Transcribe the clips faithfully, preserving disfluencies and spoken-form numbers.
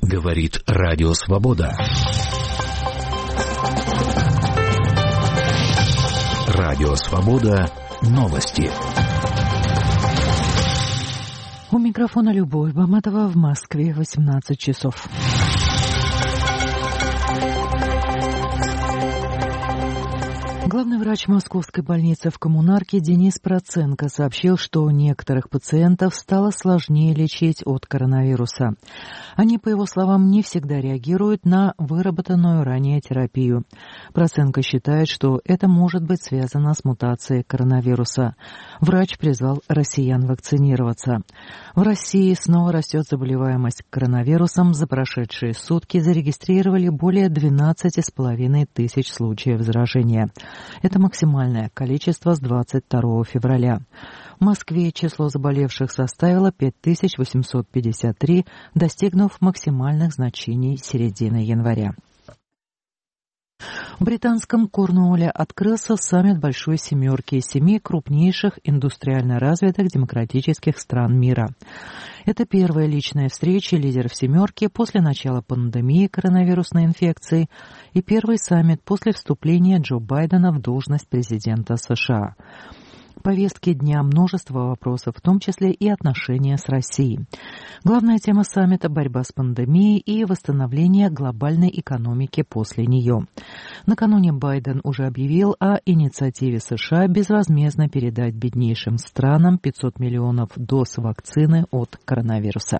Говорит Радио Свобода. Радио Свобода. Новости. У микрофона Любовь Баматова, в Москве восемнадцать часов. Главный врач Московской больницы в Коммунарке Денис Проценко сообщил, что некоторых пациентов стало сложнее лечить от коронавируса. Они, по его словам, не всегда реагируют на выработанную ранее терапию. Проценко считает, что это может быть связано с мутацией коронавируса. Врач призвал россиян вакцинироваться. В России снова растет заболеваемость коронавирусом. За прошедшие сутки зарегистрировали более двенадцати с половиной тысяч случаев заражения. Это максимальное количество с двадцать второго февраля. В Москве число заболевших составило пять тысяч восемьсот пятьдесят три, достигнув максимальных значений середины января. В британском Корнуолле открылся саммит Большой Семерки семи крупнейших индустриально развитых демократических стран мира. Это первая личная встреча лидеров «семерки» после начала пандемии коронавирусной инфекции и первый саммит после вступления Джо Байдена в должность президента США. В повестке дня множество вопросов, в том числе и отношения с Россией. Главная тема саммита – борьба с пандемией и восстановление глобальной экономики после нее. Накануне Байден уже объявил о инициативе США безвозмездно передать беднейшим странам пятьсот миллионов доз вакцины от коронавируса.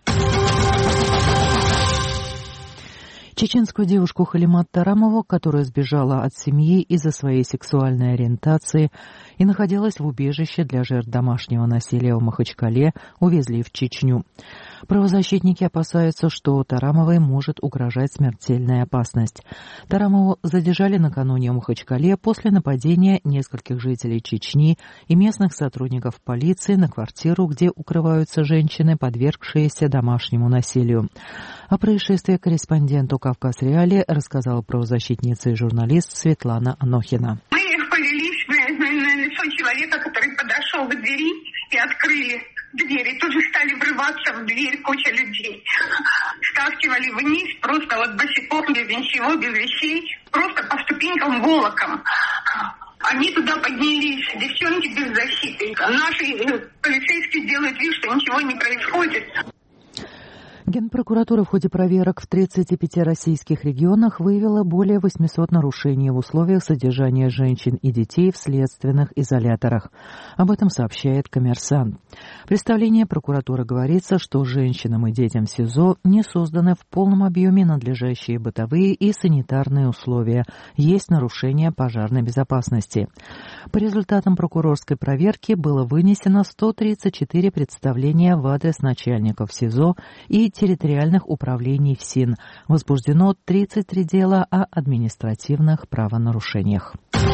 Чеченскую девушку Халимат Тарамову, которая сбежала от семьи из-за своей сексуальной ориентации и находилась в убежище для жертв домашнего насилия в Махачкале, увезли в Чечню. Правозащитники опасаются, что Тарамовой может угрожать смертельная опасность. Тарамову задержали накануне в Махачкале после нападения нескольких жителей Чечни и местных сотрудников полиции на квартиру, где укрываются женщины, подвергшиеся домашнему насилию. О происшествии корреспонденту «Кавказ Реалии» рассказала правозащитница и журналист Светлана Анохина. Мы повелись на, на лицо человека, который подошел к двери и открыли дверь. И тут же стали врываться в дверь куча людей. Стаскивали вниз, просто вот босиком, без ничего, без вещей, просто по ступенькам волоком. Они туда поднялись, девчонки без защиты. Наши полицейские делают вид, что ничего не происходит. Генпрокуратура в ходе проверок в тридцати пяти российских регионах выявила более восьмисот нарушений в условиях содержания женщин и детей в следственных изоляторах. Об этом сообщает «Коммерсант». В представлении прокуратуры говорится, что женщинам и детям в СИЗО не созданы в полном объеме надлежащие бытовые и санитарные условия, есть нарушение пожарной безопасности. По результатам прокурорской проверки было вынесено сто тридцать четыре представления в адрес начальников СИЗО и территориальных управлений ФСИН. Возбуждено тридцать три дела о административных правонарушениях.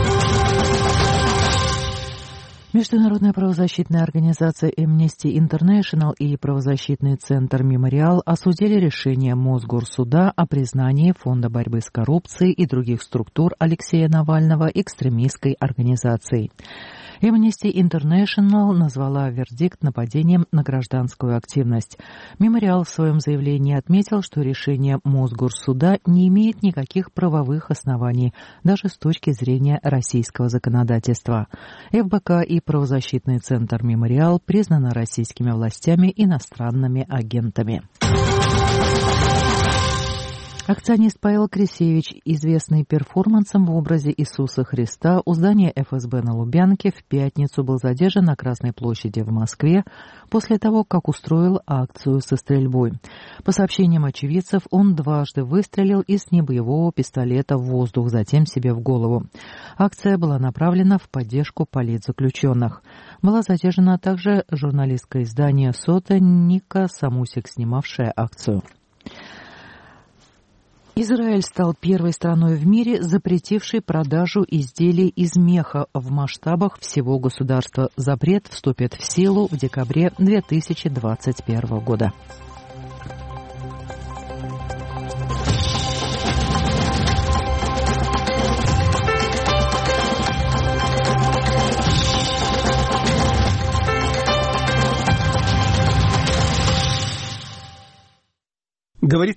Международная правозащитная организация Amnesty International и правозащитный центр «Мемориал» осудили решение Мосгорсуда о признании Фонда борьбы с коррупцией и других структур Алексея Навального экстремистской организацией. Amnesty International назвала вердикт нападением на гражданскую активность. «Мемориал» в своем заявлении отметил, что решение Мосгорсуда не имеет никаких правовых оснований, даже с точки зрения российского законодательства. эф бэ ка и правозащитный центр «Мемориал» признаны российскими властями иностранными агентами. Акционист Павел Крисевич, известный перформансом в образе Иисуса Христа, у здания эф эс бэ на Лубянке в пятницу был задержан на Красной площади в Москве после того, как устроил акцию со стрельбой. По сообщениям очевидцев, он дважды выстрелил из небоевого пистолета в воздух, затем себе в голову. Акция была направлена в поддержку политзаключенных. Была задержана также журналистка издания «Сота» Ника Самусик, снимавшая акцию. Израиль стал первой страной в мире, запретившей продажу изделий из меха в масштабах всего государства. Запрет вступит в силу в декабре две тысячи двадцать первого года.